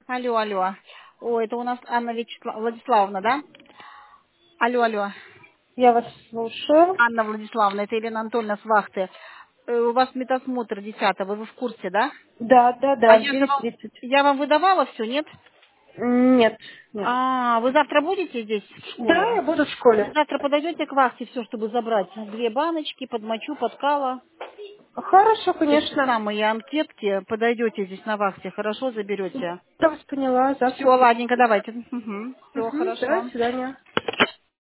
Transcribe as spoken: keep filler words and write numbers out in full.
Алло, алло. О, это у нас Анна Вячесла- Владиславовна, да? Алло, алло. Я вас слушаю. Анна Владиславовна, это Елена Анатольевна с вахты. Э, У вас медосмотр десятого, вы в курсе, да? Да, да, А да, в я же девять вам, тридцать. я вам выдавала все, нет? Нет, нет. А, вы завтра будете здесь в Да, школе? я буду в Вы школе. завтра подойдете к вахте все, чтобы забрать? Две баночки, подмочу, подкала. Хорошо, Эти конечно. самые анкетки. Подойдете здесь на вахте, хорошо заберете? Я вас поняла, Все, завтра буду. ладненько, давайте. Все, Угу, до хорошо. свидания.